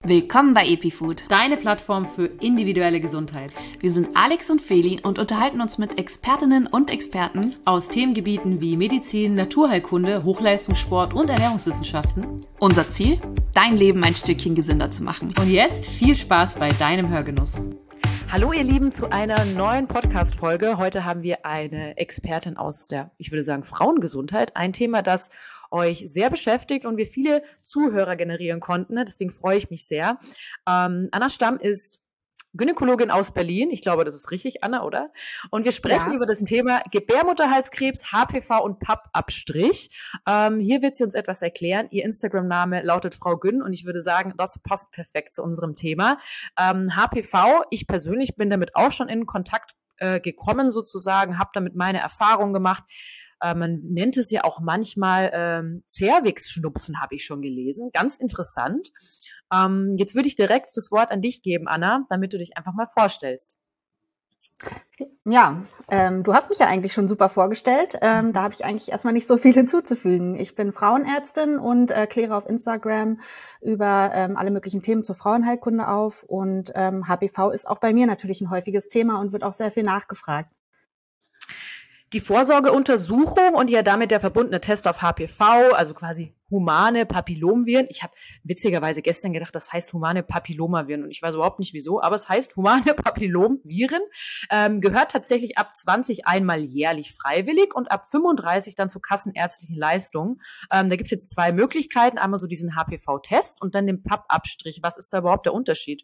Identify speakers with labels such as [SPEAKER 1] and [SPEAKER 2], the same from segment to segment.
[SPEAKER 1] Willkommen bei EpiFood,
[SPEAKER 2] deine Plattform für individuelle Gesundheit.
[SPEAKER 1] Wir sind Alex und Feli und unterhalten uns mit Expertinnen und Experten
[SPEAKER 2] aus Themengebieten wie Medizin, Naturheilkunde, Hochleistungssport und Ernährungswissenschaften.
[SPEAKER 1] Unser Ziel? Dein Leben ein Stückchen gesünder zu machen.
[SPEAKER 2] Und jetzt viel Spaß bei deinem Hörgenuss.
[SPEAKER 3] Hallo ihr Lieben zu einer neuen Podcast-Folge. Heute haben wir eine Expertin aus der, ich würde sagen, Frauengesundheit. Ein Thema, das euch sehr beschäftigt und wir viele Zuhörer generieren konnten. Deswegen freue ich mich sehr. Anna Stamm ist Gynäkologin aus Berlin. Ich glaube, das ist richtig, Anna, oder? Und wir sprechen über das Thema Gebärmutterhalskrebs, HPV und Pappabstrich. Hier wird sie uns etwas erklären. Ihr Instagram-Name lautet Frau Gyn und ich würde sagen, das passt perfekt zu unserem Thema. HPV, ich persönlich bin damit auch schon in Kontakt gekommen sozusagen, habe damit meine Erfahrungen gemacht. Man nennt es ja auch manchmal Zervixschnupfen, habe ich schon gelesen. Ganz interessant. Jetzt würde ich direkt das Wort an dich geben, Anna, damit du dich einfach mal vorstellst.
[SPEAKER 4] Ja, du hast mich ja eigentlich schon super vorgestellt. Da habe ich eigentlich erstmal nicht so viel hinzuzufügen. Ich bin Frauenärztin und kläre auf Instagram über alle möglichen Themen zur Frauenheilkunde auf. Und HPV ist auch bei mir natürlich ein häufiges Thema und wird auch sehr viel nachgefragt.
[SPEAKER 3] Die Vorsorgeuntersuchung und ja damit der verbundene Test auf HPV, also quasi humane Papillomviren. Ich habe witzigerweise gestern gedacht, das heißt humane Papillomaviren und ich weiß überhaupt nicht wieso, aber es heißt humane Papillomviren, gehört tatsächlich ab 20 einmal jährlich freiwillig und ab 35 dann zu kassenärztlichen Leistungen. Da gibt es jetzt zwei Möglichkeiten, einmal so diesen HPV-Test und dann den Pappabstrich. Was ist da überhaupt der Unterschied?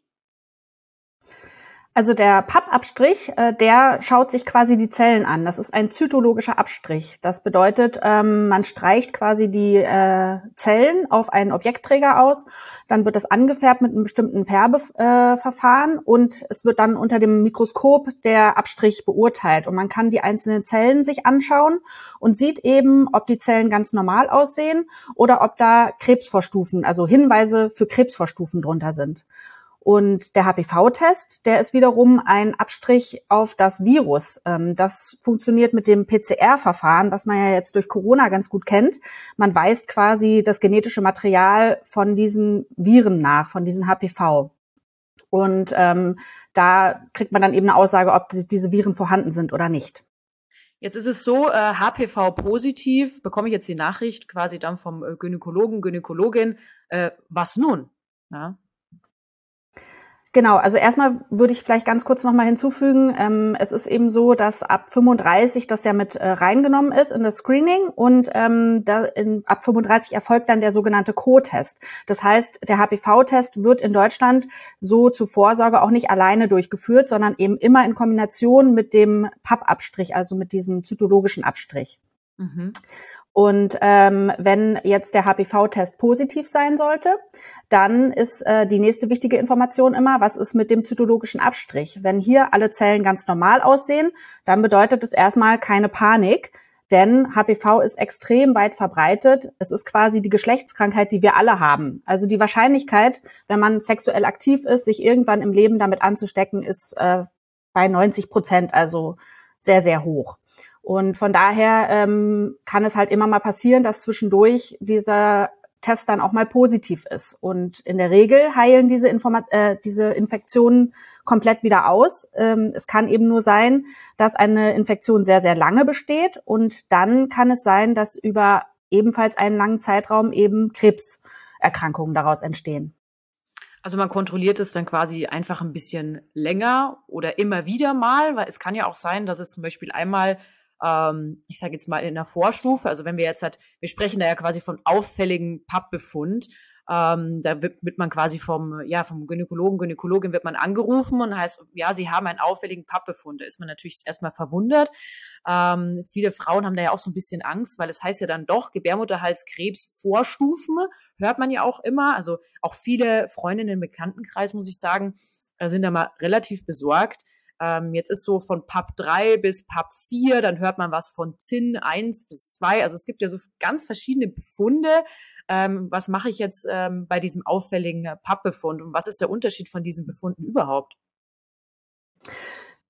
[SPEAKER 4] Also der Pappabstrich, der schaut sich quasi die Zellen an. Das ist ein zytologischer Abstrich. Das bedeutet, man streicht quasi die Zellen auf einen Objektträger aus. Dann wird das angefärbt mit einem bestimmten Färbeverfahren und es wird dann unter dem Mikroskop der Abstrich beurteilt. Und man kann die einzelnen Zellen sich anschauen und sieht eben, ob die Zellen ganz normal aussehen oder ob da Krebsvorstufen, also Hinweise für Krebsvorstufen drunter sind. Und der HPV-Test, der ist wiederum ein Abstrich auf das Virus. Das funktioniert mit dem PCR-Verfahren, was man ja jetzt durch Corona ganz gut kennt. Man weist quasi das genetische Material von diesen Viren nach, von diesen HPV. Und da kriegt man dann eben eine Aussage, ob diese Viren vorhanden sind oder nicht.
[SPEAKER 3] Jetzt ist es so, HPV-positiv, bekomme ich jetzt die Nachricht quasi dann vom Gynäkologen, Gynäkologin. Was nun? Ja.
[SPEAKER 4] Genau, also erstmal würde ich vielleicht ganz kurz nochmal hinzufügen, es ist eben so, dass ab 35 das ja mit reingenommen ist in das Screening und ab 35 erfolgt dann der sogenannte Co-Test. Das heißt, der HPV-Test wird in Deutschland so zur Vorsorge auch nicht alleine durchgeführt, sondern eben immer in Kombination mit dem Pappabstrich, also mit diesem zytologischen Abstrich. Mhm. Und wenn jetzt der HPV-Test positiv sein sollte, dann ist die nächste wichtige Information immer, was ist mit dem zytologischen Abstrich? Wenn hier alle Zellen ganz normal aussehen, dann bedeutet es erstmal keine Panik, denn HPV ist extrem weit verbreitet. Es ist quasi die Geschlechtskrankheit, die wir alle haben. Also die Wahrscheinlichkeit, wenn man sexuell aktiv ist, sich irgendwann im Leben damit anzustecken, ist bei 90%, also sehr, sehr hoch. Und von daher kann es halt immer mal passieren, dass zwischendurch dieser Test dann auch mal positiv ist. Und in der Regel heilen diese Infektionen komplett wieder aus. Es kann eben nur sein, dass eine Infektion sehr, sehr lange besteht. Und dann kann es sein, dass über ebenfalls einen langen Zeitraum eben Krebserkrankungen daraus entstehen.
[SPEAKER 3] Also man kontrolliert es dann quasi einfach ein bisschen länger oder immer wieder mal, weil es kann ja auch sein, dass es zum Beispiel einmal ich sage jetzt mal in der Vorstufe, also wenn wir jetzt wir sprechen da ja quasi von auffälligen Pappbefund, da wird man quasi vom Gynäkologen, Gynäkologin wird man angerufen und heißt, ja, Sie haben einen auffälligen Pappbefund. Da ist man natürlich erstmal verwundert. Viele Frauen haben da ja auch so ein bisschen Angst, weil es heißt ja dann doch Gebärmutterhalskrebs Vorstufen, hört man ja auch immer. Also auch viele Freundinnen im Bekanntenkreis, muss ich sagen, sind da mal relativ besorgt. Jetzt ist so von PAP 3 bis PAP 4, dann hört man was von ZIN 1 bis 2. Also es gibt ja so ganz verschiedene Befunde. Was mache ich jetzt bei diesem auffälligen Pappbefund und was ist der Unterschied von diesen Befunden überhaupt?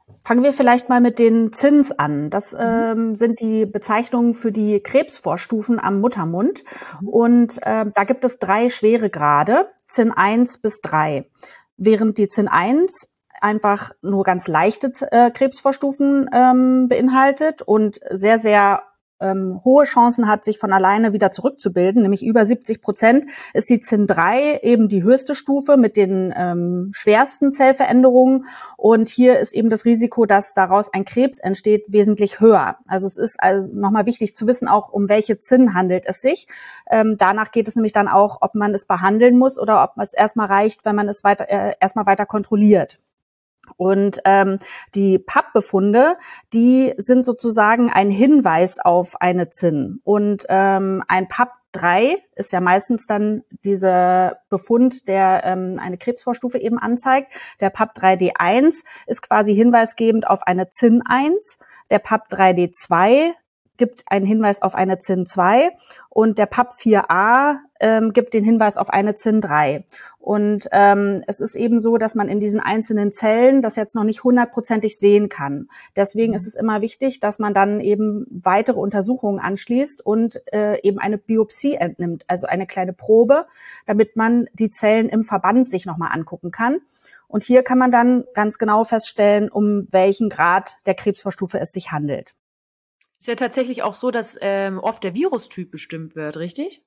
[SPEAKER 4] Fangen wir vielleicht mal mit den ZINs an. Das sind die Bezeichnungen für die Krebsvorstufen am Muttermund. Und da gibt es 3 Schweregrade, ZIN 1 bis 3. Während die ZIN 1 einfach nur ganz leichte Krebsvorstufen beinhaltet und sehr, sehr hohe Chancen hat, sich von alleine wieder zurückzubilden, nämlich über 70%, ist die ZIN 3 eben die höchste Stufe mit den schwersten Zellveränderungen. Und hier ist eben das Risiko, dass daraus ein Krebs entsteht, wesentlich höher. Also es ist also nochmal wichtig zu wissen, auch um welche ZIN handelt es sich. Danach geht es nämlich dann auch, ob man es behandeln muss oder ob es erstmal reicht, wenn man es erstmal weiter kontrolliert. Und die PAP-Befunde, die sind sozusagen ein Hinweis auf eine ZIN. Und ein PAP-3 ist ja meistens dann dieser Befund, der eine Krebsvorstufe eben anzeigt. Der PAP-3D1 ist quasi hinweisgebend auf eine ZIN 1. Der PAP-3D2 gibt einen Hinweis auf eine ZIN 2 und der PAP4a gibt den Hinweis auf eine ZIN 3. Und es ist eben so, dass man in diesen einzelnen Zellen das jetzt noch nicht 100%ig sehen kann. Deswegen ist es immer wichtig, dass man dann eben weitere Untersuchungen anschließt und eben eine Biopsie entnimmt, also eine kleine Probe, damit man die Zellen im Verband sich nochmal angucken kann. Und hier kann man dann ganz genau feststellen, um welchen Grad der Krebsvorstufe es sich handelt.
[SPEAKER 3] Ist ja tatsächlich auch so, dass oft der Virustyp bestimmt wird, richtig?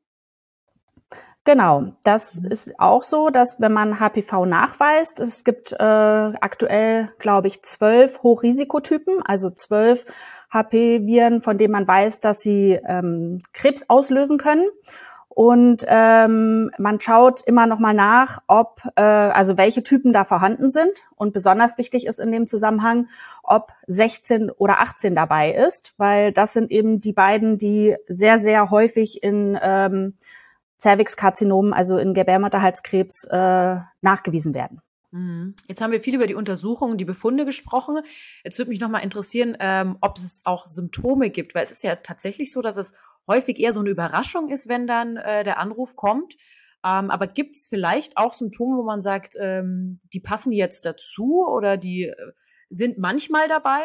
[SPEAKER 4] Genau, das ist auch so, dass wenn man HPV nachweist, es gibt aktuell, glaube ich, 12 Hochrisikotypen, also 12 HP-Viren, von denen man weiß, dass sie Krebs auslösen können. Und man schaut immer noch mal nach, ob also welche Typen da vorhanden sind. Und besonders wichtig ist in dem Zusammenhang, ob 16 oder 18 dabei ist, weil das sind eben die beiden, die sehr, sehr häufig in Zervixkarzinomen, also in Gebärmutterhalskrebs, nachgewiesen werden.
[SPEAKER 3] Jetzt haben wir viel über die Untersuchungen, die Befunde gesprochen. Jetzt würde mich noch mal interessieren, ob es auch Symptome gibt, weil es ist ja tatsächlich so, dass es häufig eher so eine Überraschung ist, wenn dann der Anruf kommt. Aber gibt es vielleicht auch Symptome, wo man sagt, die passen jetzt dazu oder die sind manchmal dabei?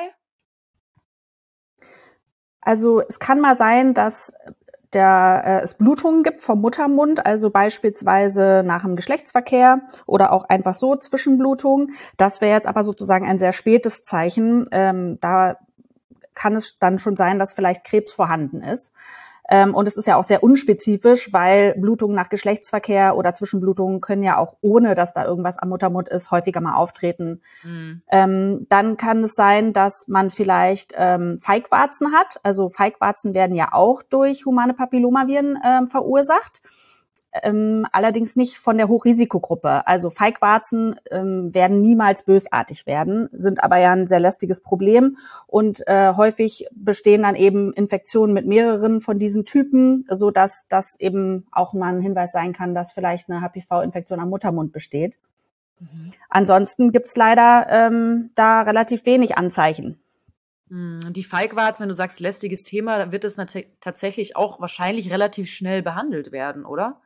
[SPEAKER 4] Also es kann mal sein, dass es Blutungen gibt vom Muttermund, also beispielsweise nach dem Geschlechtsverkehr oder auch einfach so Zwischenblutungen. Das wäre jetzt aber sozusagen ein sehr spätes Zeichen. Da kann es dann schon sein, dass vielleicht Krebs vorhanden ist. Und es ist ja auch sehr unspezifisch, weil Blutungen nach Geschlechtsverkehr oder Zwischenblutungen können ja auch, ohne dass da irgendwas am Muttermund ist, häufiger mal auftreten. Dann kann es sein, dass man vielleicht Feigwarzen hat. Also Feigwarzen werden ja auch durch humane Papillomaviren verursacht. Allerdings nicht von der Hochrisikogruppe. Also Feigwarzen werden niemals bösartig werden, sind aber ja ein sehr lästiges Problem und häufig bestehen dann eben Infektionen mit mehreren von diesen Typen, so dass das eben auch mal ein Hinweis sein kann, dass vielleicht eine HPV-Infektion am Muttermund besteht. Ansonsten gibt's leider da relativ wenig Anzeichen.
[SPEAKER 3] Die Feigwarzen, wenn du sagst lästiges Thema, dann wird es tatsächlich auch wahrscheinlich relativ schnell behandelt werden, oder?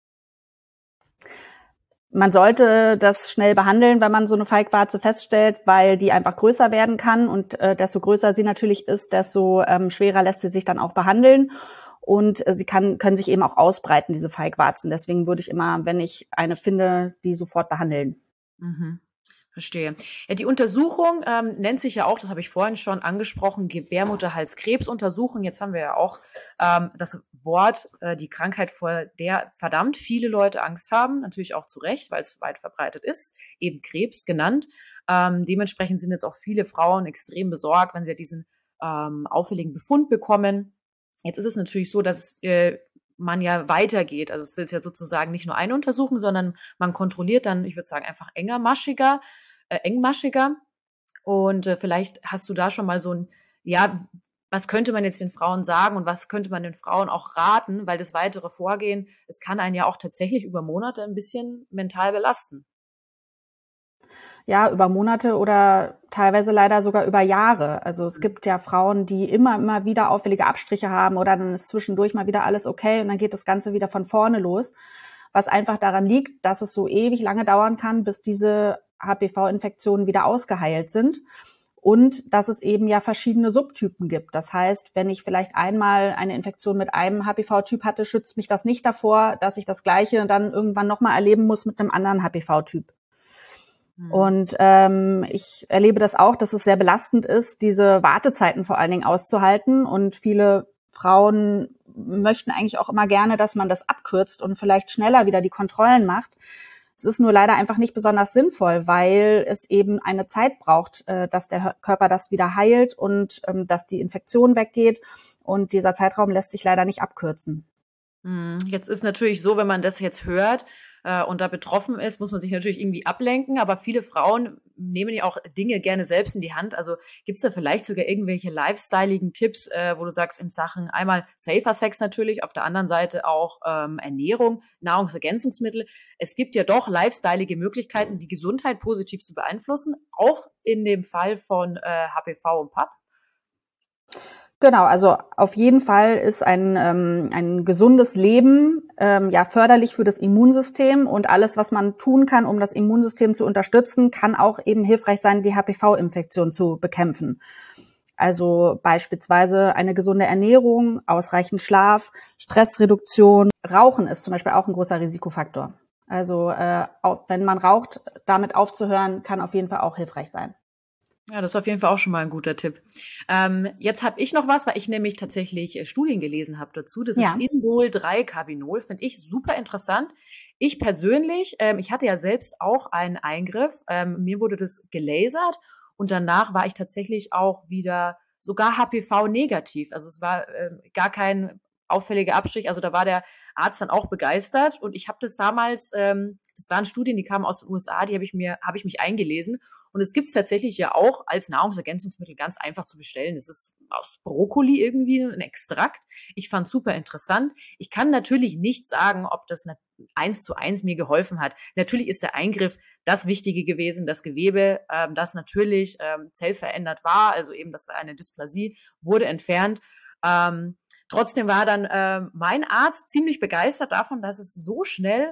[SPEAKER 4] Man sollte das schnell behandeln, wenn man so eine Feigwarze feststellt, weil die einfach größer werden kann und desto größer sie natürlich ist, desto schwerer lässt sie sich dann auch behandeln und sie können sich eben auch ausbreiten, diese Feigwarzen. Deswegen würde ich immer, wenn ich eine finde, die sofort behandeln.
[SPEAKER 3] Verstehe. Ja, die Untersuchung nennt sich ja auch, das habe ich vorhin schon angesprochen, Gebärmutterhalskrebsuntersuchung. Jetzt haben wir ja auch das Wort, die Krankheit, vor der verdammt viele Leute Angst haben, natürlich auch zu Recht, weil es weit verbreitet ist, eben Krebs genannt. Dementsprechend sind jetzt auch viele Frauen extrem besorgt, wenn sie diesen auffälligen Befund bekommen. Jetzt ist es natürlich so, dass man ja weitergeht. Also es ist ja sozusagen nicht nur eine Untersuchung, sondern man kontrolliert dann, ich würde sagen, einfach engmaschiger. Und vielleicht hast du da schon mal so ein, ja, was könnte man jetzt den Frauen sagen und was könnte man den Frauen auch raten, weil das weitere Vorgehen, es kann einen ja auch tatsächlich über Monate ein bisschen mental belasten.
[SPEAKER 4] Ja, über Monate oder teilweise leider sogar über Jahre. Also es gibt ja Frauen, die immer wieder auffällige Abstriche haben oder dann ist zwischendurch mal wieder alles okay und dann geht das Ganze wieder von vorne los. Was einfach daran liegt, dass es so ewig lange dauern kann, bis diese HPV-Infektionen wieder ausgeheilt sind. und dass es eben ja verschiedene Subtypen gibt. Das heißt, wenn ich vielleicht einmal eine Infektion mit einem HPV-Typ hatte, schützt mich das nicht davor, dass ich das Gleiche dann irgendwann nochmal erleben muss mit einem anderen HPV-Typ. Und ich erlebe das auch, dass es sehr belastend ist, diese Wartezeiten vor allen Dingen auszuhalten. Und viele Frauen möchten eigentlich auch immer gerne, dass man das abkürzt und vielleicht schneller wieder die Kontrollen macht. Es ist nur leider einfach nicht besonders sinnvoll, weil es eben eine Zeit braucht, dass der Körper das wieder heilt und dass die Infektion weggeht. Und dieser Zeitraum lässt sich leider nicht abkürzen.
[SPEAKER 3] Jetzt ist natürlich so, wenn man das jetzt hört und da betroffen ist, muss man sich natürlich irgendwie ablenken. Aber viele Frauen nehmen ja auch Dinge gerne selbst in die Hand. Also gibt es da vielleicht sogar irgendwelche lifestyleigen Tipps, wo du sagst, in Sachen einmal safer Sex natürlich, auf der anderen Seite auch Ernährung, Nahrungsergänzungsmittel. Es gibt ja doch lifestyleige Möglichkeiten, die Gesundheit positiv zu beeinflussen, auch in dem Fall von HPV und PAP.
[SPEAKER 4] Genau, also auf jeden Fall ist ein gesundes Leben ja förderlich für das Immunsystem, und alles, was man tun kann, um das Immunsystem zu unterstützen, kann auch eben hilfreich sein, die HPV-Infektion zu bekämpfen. Also beispielsweise eine gesunde Ernährung, ausreichend Schlaf, Stressreduktion. Rauchen ist zum Beispiel auch ein großer Risikofaktor. Also wenn man raucht, damit aufzuhören, kann auf jeden Fall auch hilfreich sein.
[SPEAKER 3] Ja, das ist auf jeden Fall auch schon mal ein guter Tipp. Jetzt habe ich noch was, weil ich nämlich tatsächlich Studien gelesen habe dazu. Das ist Indol-3-Carbinol, finde ich super interessant. Ich persönlich, ich hatte ja selbst auch einen Eingriff. Mir wurde das gelasert und danach war ich tatsächlich auch wieder sogar HPV-negativ. Also es war gar kein auffälliger Abstrich. Also da war der Arzt dann auch begeistert, und ich habe das damals, das waren Studien, die kamen aus den USA, die habe ich mich eingelesen. Und es gibt es tatsächlich ja auch als Nahrungsergänzungsmittel ganz einfach zu bestellen. Es ist aus Brokkoli irgendwie ein Extrakt. Ich fand es super interessant. Ich kann natürlich nicht sagen, ob das 1:1 mir geholfen hat. Natürlich ist der Eingriff das Wichtige gewesen, das Gewebe, das natürlich zellverändert war, also eben das war eine Dysplasie, wurde entfernt. Trotzdem war dann mein Arzt ziemlich begeistert davon, dass es so schnell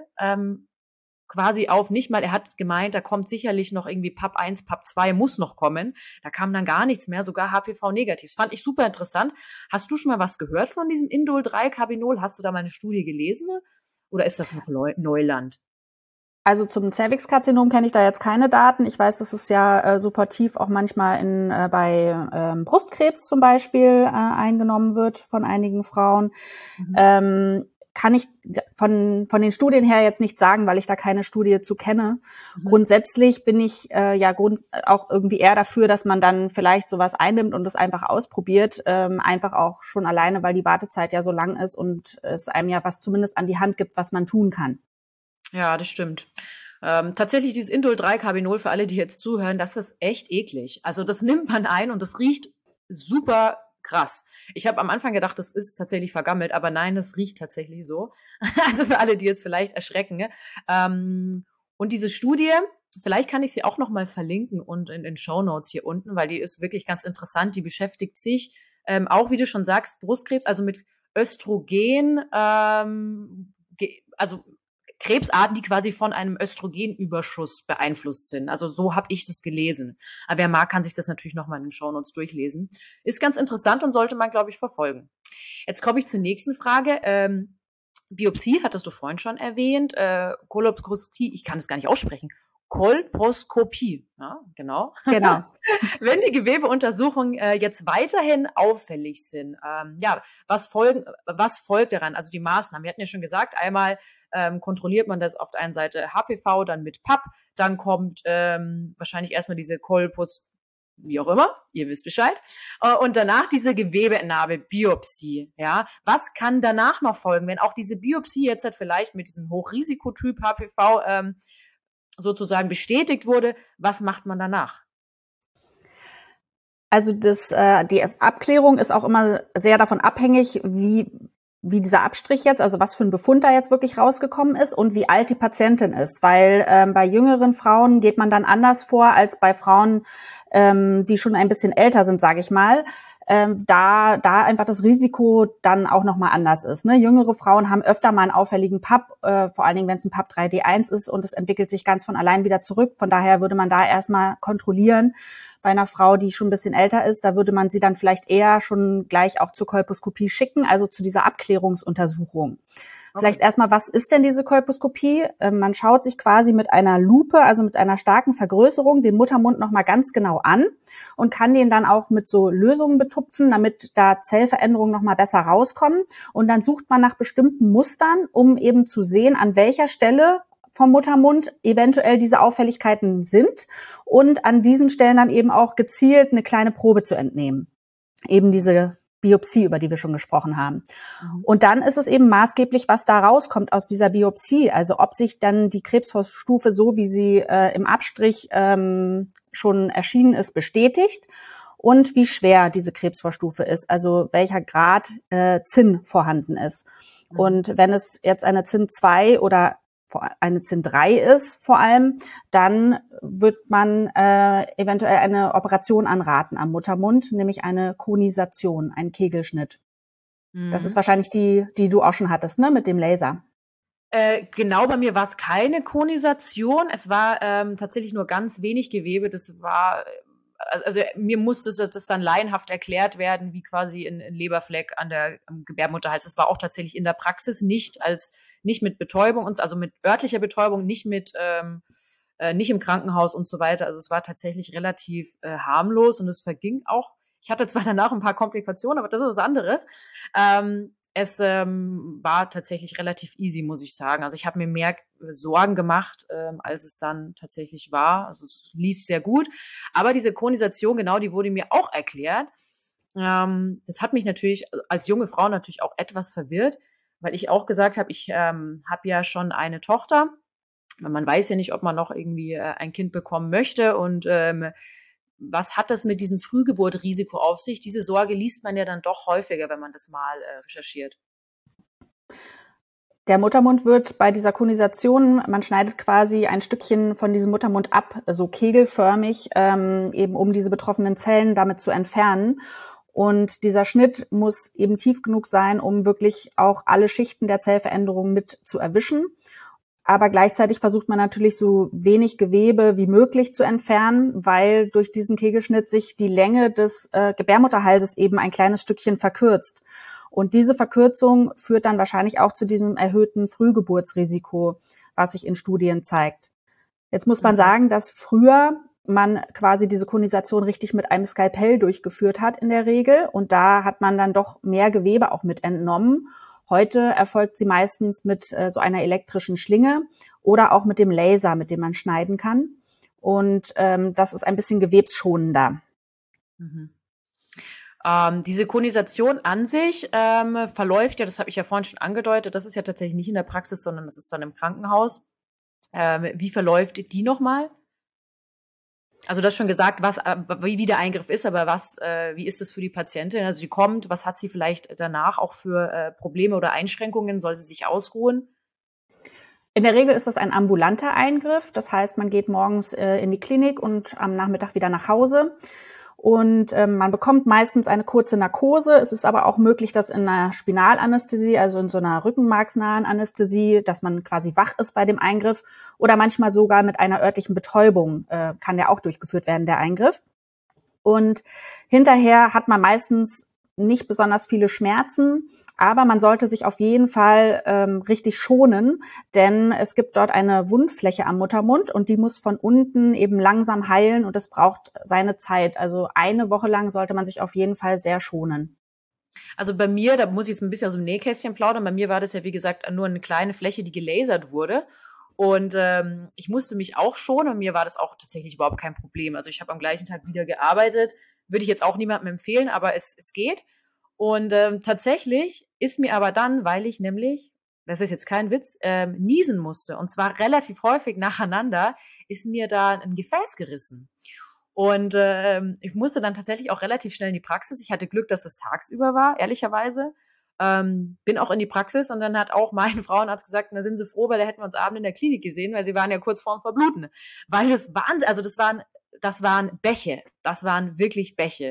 [SPEAKER 3] quasi auf nicht mal, er hat gemeint, da kommt sicherlich noch irgendwie PAP 1, PAP 2 muss noch kommen. Da kam dann gar nichts mehr, sogar HPV-negativ. Das fand ich super interessant. Hast du schon mal was gehört von diesem Indol-3-Carbinol? Hast du da mal eine Studie gelesen? Oder ist das noch Neuland?
[SPEAKER 4] Also zum Zervixkarzinom kenne ich da jetzt keine Daten. Ich weiß, dass es ja supportiv auch manchmal bei Brustkrebs zum Beispiel eingenommen wird von einigen Frauen. Kann ich von den Studien her jetzt nicht sagen, weil ich da keine Studie zu kenne. Grundsätzlich bin ich auch irgendwie eher dafür, dass man dann vielleicht sowas einnimmt und das einfach ausprobiert. Einfach auch schon alleine, weil die Wartezeit ja so lang ist und es einem ja was zumindest an die Hand gibt, was man tun kann.
[SPEAKER 3] Ja, das stimmt. Tatsächlich dieses Indol-3-Carbinol, für alle, die jetzt zuhören, das ist echt eklig. Also das nimmt man ein und das riecht super krass. Ich habe am Anfang gedacht, das ist tatsächlich vergammelt, aber nein, das riecht tatsächlich so. Also für alle, die jetzt vielleicht erschrecken. Und diese Studie, vielleicht kann ich sie auch noch mal verlinken und in den Shownotes hier unten, weil die ist wirklich ganz interessant. Die beschäftigt sich auch, wie du schon sagst, Brustkrebs, also mit Östrogen, also Krebsarten, die quasi von einem Östrogenüberschuss beeinflusst sind. Also so habe ich das gelesen. Aber wer mag, kann sich das natürlich nochmal in den Shownotes durchlesen. Ist ganz interessant und sollte man, glaube ich, verfolgen. Jetzt komme ich zur nächsten Frage. Biopsie hattest du vorhin schon erwähnt. Kolposkopie, ich kann es gar nicht aussprechen. Kolposkopie, ja, genau.
[SPEAKER 4] Genau.
[SPEAKER 3] Wenn die Gewebeuntersuchungen jetzt weiterhin auffällig sind, was folgt daran? Also die Maßnahmen. Wir hatten ja schon gesagt, einmal kontrolliert man das auf der einen Seite HPV, dann mit PAP, dann kommt wahrscheinlich erstmal diese Kolpos, wie auch immer, ihr wisst Bescheid, und danach diese Gewebeentnahme, Biopsie, ja. Was kann danach noch folgen, wenn auch diese Biopsie jetzt halt vielleicht mit diesem Hochrisikotyp HPV sozusagen bestätigt wurde, was macht man danach?
[SPEAKER 4] Also die Abklärung ist auch immer sehr davon abhängig, wie dieser Abstrich jetzt, also was für ein Befund da jetzt wirklich rausgekommen ist und wie alt die Patientin ist, weil bei jüngeren Frauen geht man dann anders vor als bei Frauen, die schon ein bisschen älter sind, sage ich mal. da einfach das Risiko dann auch nochmal anders ist. Ne? Jüngere Frauen haben öfter mal einen auffälligen PAP, vor allen Dingen, wenn es ein PAP 3D1 ist und es entwickelt sich ganz von allein wieder zurück. Von daher würde man da erstmal kontrollieren. Bei einer Frau, die schon ein bisschen älter ist, da würde man sie dann vielleicht eher schon gleich auch zur Kolposkopie schicken, also zu dieser Abklärungsuntersuchung. Vielleicht erstmal, was ist denn diese Kolposkopie? Man schaut sich quasi mit einer Lupe, also mit einer starken Vergrößerung, den Muttermund nochmal ganz genau an und kann den dann auch mit so Lösungen betupfen, damit da Zellveränderungen nochmal besser rauskommen. Und dann sucht man nach bestimmten Mustern, um eben zu sehen, an welcher Stelle vom Muttermund eventuell diese Auffälligkeiten sind und an diesen Stellen dann eben auch gezielt eine kleine Probe zu entnehmen. Eben diese Biopsie, über die wir schon gesprochen haben. Und dann ist es eben maßgeblich, was da rauskommt aus dieser Biopsie. Also ob sich dann die Krebsvorstufe, so wie sie im Abstrich schon erschienen ist, bestätigt und wie schwer diese Krebsvorstufe ist, also welcher Grad Zinn vorhanden ist. Und wenn es jetzt eine Zinn 2 oder eine Zinn 3 ist vor allem, dann wird man eventuell eine Operation anraten am Muttermund, nämlich eine Konisation, einen Kegelschnitt. Das ist wahrscheinlich die du auch schon hattest, ne, mit dem Laser.
[SPEAKER 3] Genau, bei mir war es keine Konisation. Es war tatsächlich nur ganz wenig Gewebe. Das war, also mir musste das dann laienhaft erklärt werden, wie quasi ein Leberfleck am Gebärmutterhals. Das war auch tatsächlich in der Praxis nicht mit Betäubung, also mit örtlicher Betäubung, nicht im Krankenhaus und so weiter. Also es war tatsächlich relativ harmlos und es verging auch. Ich hatte zwar danach ein paar Komplikationen, aber das ist was anderes. Es war tatsächlich relativ easy, muss ich sagen. Also ich habe mir mehr Sorgen gemacht, als es dann tatsächlich war. Also es lief sehr gut. Aber diese Konisation, genau, die wurde mir auch erklärt. Das hat mich natürlich als junge Frau natürlich auch etwas verwirrt, weil ich auch gesagt habe, ich habe ja schon eine Tochter. Man weiß ja nicht, ob man noch irgendwie ein Kind bekommen möchte. Und was hat das mit diesem Frühgeburtrisiko auf sich? Diese Sorge liest man ja dann doch häufiger, wenn man das mal recherchiert.
[SPEAKER 4] Der Muttermund wird bei dieser Konisation, man schneidet quasi ein Stückchen von diesem Muttermund ab, so kegelförmig, eben um diese betroffenen Zellen damit zu entfernen. Und dieser Schnitt muss eben tief genug sein, um wirklich auch alle Schichten der Zellveränderung mit zu erwischen. Aber gleichzeitig versucht man natürlich so wenig Gewebe wie möglich zu entfernen, weil durch diesen Kegelschnitt sich die Länge des Gebärmutterhalses eben ein kleines Stückchen verkürzt. Und diese Verkürzung führt dann wahrscheinlich auch zu diesem erhöhten Frühgeburtsrisiko, was sich in Studien zeigt. Jetzt muss man sagen, dass früher man quasi diese Konisation richtig mit einem Skalpell durchgeführt hat in der Regel. Und da hat man dann doch mehr Gewebe auch mit entnommen. Heute erfolgt sie meistens mit so einer elektrischen Schlinge oder auch mit dem Laser, mit dem man schneiden kann. Und das ist ein bisschen gewebsschonender.
[SPEAKER 3] Diese Konisation an sich verläuft ja, das habe ich ja vorhin schon angedeutet, das ist ja tatsächlich nicht in der Praxis, sondern das ist dann im Krankenhaus. Wie verläuft die nochmal? Also du hast schon gesagt, wie der Eingriff ist, aber wie ist das für die Patientin? Also sie kommt, was hat sie vielleicht danach auch für Probleme oder Einschränkungen? Soll sie sich ausruhen?
[SPEAKER 4] In der Regel ist das ein ambulanter Eingriff. Das heißt, man geht morgens in die Klinik und am Nachmittag wieder nach Hause. Und man bekommt meistens eine kurze Narkose. Es ist aber auch möglich, dass in einer Spinalanästhesie, also in so einer rückenmarksnahen Anästhesie, dass man quasi wach ist bei dem Eingriff oder manchmal sogar mit einer örtlichen Betäubung kann der auch durchgeführt werden, der Eingriff. Und hinterher hat man meistens nicht besonders viele Schmerzen, aber man sollte sich auf jeden Fall richtig schonen, denn es gibt dort eine Wundfläche am Muttermund und die muss von unten eben langsam heilen und es braucht seine Zeit. Also eine Woche lang sollte man sich auf jeden Fall sehr schonen.
[SPEAKER 3] Also bei mir, da muss ich jetzt ein bisschen aus dem Nähkästchen plaudern, bei mir war das ja wie gesagt nur eine kleine Fläche, die gelasert wurde. Und ich musste mich auch schonen und mir war das auch tatsächlich überhaupt kein Problem. Also ich habe am gleichen Tag wieder gearbeitet, würde ich jetzt auch niemandem empfehlen, aber es geht. Und tatsächlich ist mir aber dann, weil ich nämlich, das ist jetzt kein Witz, niesen musste, und zwar relativ häufig nacheinander, ist mir da ein Gefäß gerissen. Und ich musste dann tatsächlich auch relativ schnell in die Praxis. Ich hatte Glück, dass es tagsüber war, ehrlicherweise. Bin auch in die Praxis und dann hat auch mein Frauenarzt gesagt, na sind Sie froh, weil da hätten wir uns abends in der Klinik gesehen, weil Sie waren ja kurz vorm Verbluten. Weil das waren Bäche, das waren wirklich Bäche.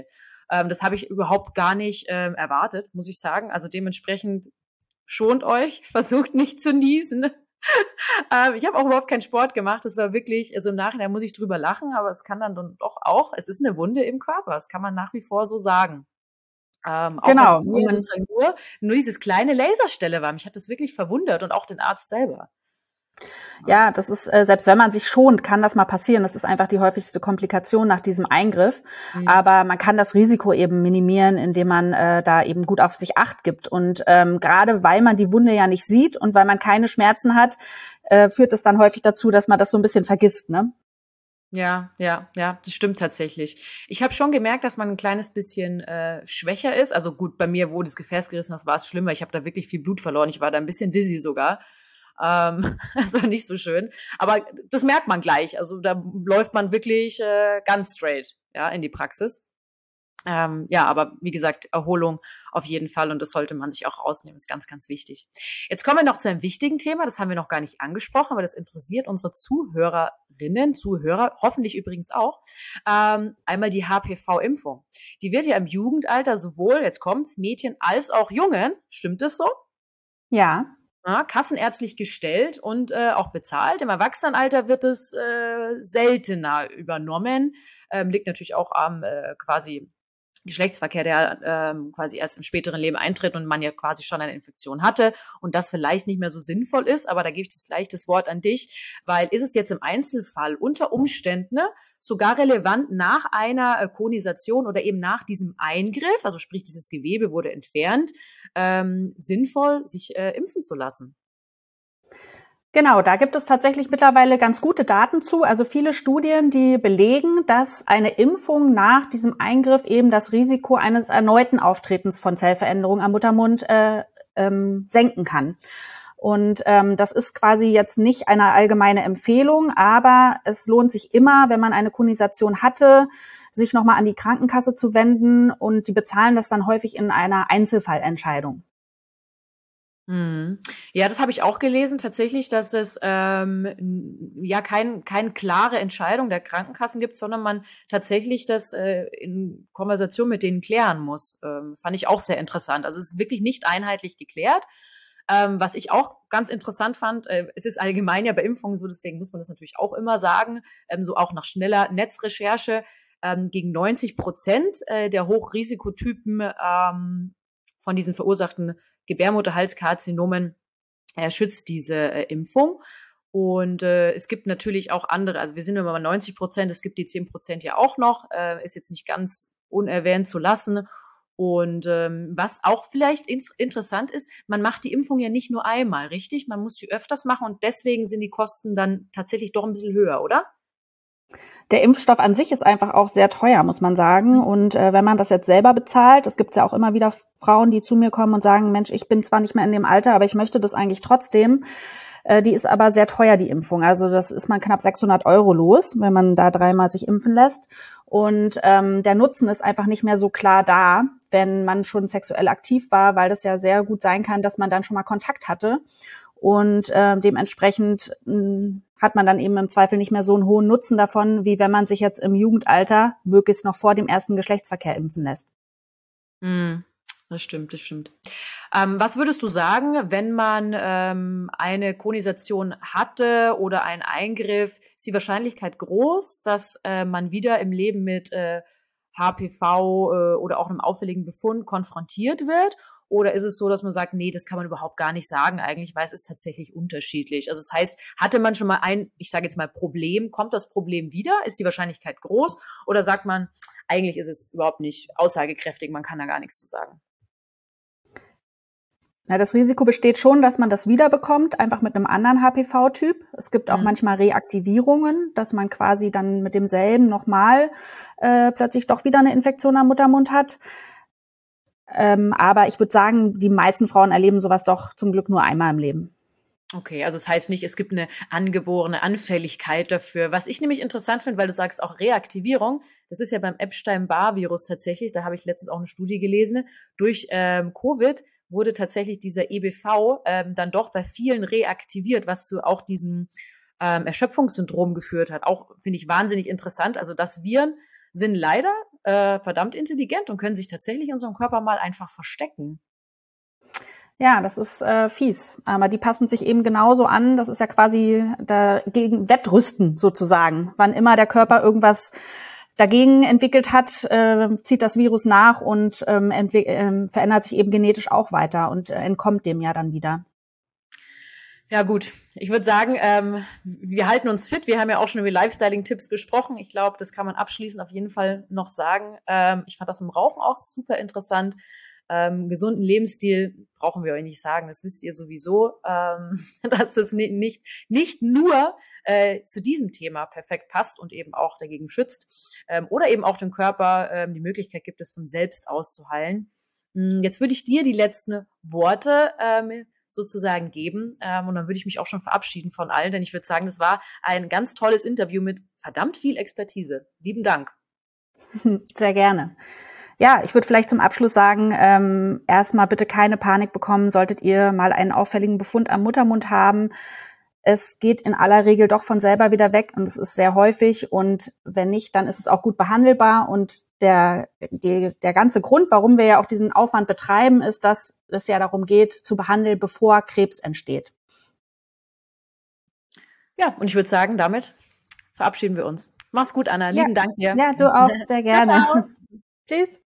[SPEAKER 3] Das habe ich überhaupt gar nicht erwartet, muss ich sagen. Also dementsprechend schont euch, versucht nicht zu niesen. Ich habe auch überhaupt keinen Sport gemacht. Das war wirklich, also im Nachhinein muss ich drüber lachen, aber es kann dann doch auch, es ist eine Wunde im Körper. Das kann man nach wie vor so sagen. Auch
[SPEAKER 4] Genau.
[SPEAKER 3] wenn es mir sozusagen nur dieses kleine Laserstelle war. Mich hat das wirklich verwundert und auch den Arzt selber.
[SPEAKER 4] Ja, das ist, selbst wenn man sich schont, kann das mal passieren. Das ist einfach die häufigste Komplikation nach diesem Eingriff. Aber man kann das Risiko eben minimieren, indem man da eben gut auf sich Acht gibt. Und gerade weil man die Wunde ja nicht sieht und weil man keine Schmerzen hat, führt es dann häufig dazu, dass man das so ein bisschen vergisst, ne?
[SPEAKER 3] Ja, das stimmt tatsächlich. Ich habe schon gemerkt, dass man ein kleines bisschen schwächer ist. Also gut, bei mir, wo das Gefäß gerissen ist, war es schlimmer. Ich habe da wirklich viel Blut verloren. Ich war da ein bisschen dizzy sogar. Das war nicht so schön. Aber das merkt man gleich. Also da läuft man wirklich ganz straight, ja, in die Praxis. Aber wie gesagt, Erholung auf jeden Fall und das sollte man sich auch rausnehmen, ist ganz, ganz wichtig. Jetzt kommen wir noch zu einem wichtigen Thema, das haben wir noch gar nicht angesprochen, aber das interessiert unsere Zuhörer, hoffentlich übrigens auch. Einmal die HPV-Impfung. Die wird ja im Jugendalter sowohl, jetzt kommt's, Mädchen als auch Jungen, stimmt das so?
[SPEAKER 4] Ja.
[SPEAKER 3] Ja, kassenärztlich gestellt und auch bezahlt. Im Erwachsenenalter wird es seltener übernommen. Liegt natürlich auch am quasi Geschlechtsverkehr, der quasi erst im späteren Leben eintritt und man ja quasi schon eine Infektion hatte und das vielleicht nicht mehr so sinnvoll ist. Aber da gebe ich jetzt gleich das Wort an dich, weil ist es jetzt im Einzelfall unter Umständen sogar relevant nach einer Konisation oder eben nach diesem Eingriff, also sprich dieses Gewebe wurde entfernt, sinnvoll, sich impfen zu lassen?
[SPEAKER 4] Genau, da gibt es tatsächlich mittlerweile ganz gute Daten zu. Also viele Studien, die belegen, dass eine Impfung nach diesem Eingriff eben das Risiko eines erneuten Auftretens von Zellveränderungen am Muttermund senken kann. Und das ist quasi jetzt nicht eine allgemeine Empfehlung, aber es lohnt sich immer, wenn man eine Konisation hatte, sich nochmal an die Krankenkasse zu wenden und die bezahlen das dann häufig in einer Einzelfallentscheidung.
[SPEAKER 3] Ja, das habe ich auch gelesen, tatsächlich, dass es keine klare Entscheidung der Krankenkassen gibt, sondern man tatsächlich das in Konversation mit denen klären muss. Fand ich auch sehr interessant. Also es ist wirklich nicht einheitlich geklärt. Was ich auch ganz interessant fand, es ist allgemein ja bei Impfungen so, deswegen muss man das natürlich auch immer sagen, so auch nach schneller Netzrecherche, gegen 90% der Hochrisikotypen von diesen verursachten Gebärmutterhalskarzinomen schützt diese Impfung. Und es gibt natürlich auch andere, also wir sind immer bei 90%, es gibt die 10% ja auch noch, ist jetzt nicht ganz unerwähnt zu lassen. Und was auch vielleicht interessant ist, man macht die Impfung ja nicht nur einmal, richtig? Man muss die öfters machen und deswegen sind die Kosten dann tatsächlich doch ein bisschen höher, oder?
[SPEAKER 4] Der Impfstoff an sich ist einfach auch sehr teuer, muss man sagen. Und wenn man das jetzt selber bezahlt, es gibt ja auch immer wieder Frauen, die zu mir kommen und sagen, Mensch, ich bin zwar nicht mehr in dem Alter, aber ich möchte das eigentlich trotzdem. Die ist aber sehr teuer, die Impfung. Also das ist man knapp 600 € los, wenn man da 3-mal sich impfen lässt. Und der Nutzen ist einfach nicht mehr so klar da, wenn man schon sexuell aktiv war, weil das ja sehr gut sein kann, dass man dann schon mal Kontakt hatte. Und dementsprechend hat man dann eben im Zweifel nicht mehr so einen hohen Nutzen davon, wie wenn man sich jetzt im Jugendalter möglichst noch vor dem ersten Geschlechtsverkehr impfen lässt.
[SPEAKER 3] Das stimmt. Was würdest du sagen, wenn man eine Konisation hatte oder einen Eingriff, ist die Wahrscheinlichkeit groß, dass man wieder im Leben mit HPV oder auch einem auffälligen Befund konfrontiert wird? Oder ist es so, dass man sagt, nee, das kann man überhaupt gar nicht sagen eigentlich, weil es ist tatsächlich unterschiedlich. Also das heißt, hatte man schon mal ich sage jetzt mal Problem, kommt das Problem wieder? Ist die Wahrscheinlichkeit groß? Oder sagt man, eigentlich ist es überhaupt nicht aussagekräftig, man kann da gar nichts zu sagen?
[SPEAKER 4] Na, das Risiko besteht schon, dass man das wiederbekommt, einfach mit einem anderen HPV-Typ. Es gibt auch manchmal Reaktivierungen, dass man quasi dann mit demselben nochmal plötzlich doch wieder eine Infektion am Muttermund hat. Aber ich würde sagen, die meisten Frauen erleben sowas doch zum Glück nur einmal im Leben.
[SPEAKER 3] Okay, also das heißt nicht, es gibt eine angeborene Anfälligkeit dafür. Was ich nämlich interessant finde, weil du sagst auch Reaktivierung, das ist ja beim Epstein-Barr-Virus tatsächlich, da habe ich letztens auch eine Studie gelesen, durch Covid wurde tatsächlich dieser EBV dann doch bei vielen reaktiviert, was zu auch diesem Erschöpfungssyndrom geführt hat. Auch finde ich wahnsinnig interessant. Also das Viren sind leider verdammt intelligent und können sich tatsächlich in unserem Körper mal einfach verstecken.
[SPEAKER 4] Ja, das ist fies. Aber die passen sich eben genauso an. Das ist ja quasi dagegen Wettrüsten sozusagen. Wann immer der Körper irgendwas dagegen entwickelt hat, zieht das Virus nach und verändert sich eben genetisch auch weiter und entkommt dem ja dann wieder.
[SPEAKER 3] Ja gut, ich würde sagen, wir halten uns fit. Wir haben ja auch schon über Lifestyling-Tipps gesprochen. Ich glaube, das kann man abschließend auf jeden Fall noch sagen. Ich fand das im Rauchen auch super interessant. Gesunden Lebensstil brauchen wir euch nicht sagen, das wisst ihr sowieso, dass das nicht nur zu diesem Thema perfekt passt und eben auch dagegen schützt oder eben auch dem Körper die Möglichkeit gibt, es von selbst auszuheilen. Jetzt würde ich dir die letzten Worte sozusagen geben und dann würde ich mich auch schon verabschieden von allen, denn ich würde sagen, das war ein ganz tolles Interview mit verdammt viel Expertise. Lieben Dank.
[SPEAKER 4] Sehr gerne. Ja, ich würde vielleicht zum Abschluss sagen, erstmal bitte keine Panik bekommen, solltet ihr mal einen auffälligen Befund am Muttermund haben. Es geht in aller Regel doch von selber wieder weg und es ist sehr häufig und wenn nicht, dann ist es auch gut behandelbar und der ganze Grund, warum wir ja auch diesen Aufwand betreiben, ist, dass es ja darum geht, zu behandeln, bevor Krebs entsteht.
[SPEAKER 3] Ja, und ich würde sagen, damit verabschieden wir uns. Mach's gut, Anna. Lieben Dank dir.
[SPEAKER 4] Ja, du auch. Sehr gerne.
[SPEAKER 3] Ciao, ciao.
[SPEAKER 4] Tschüss.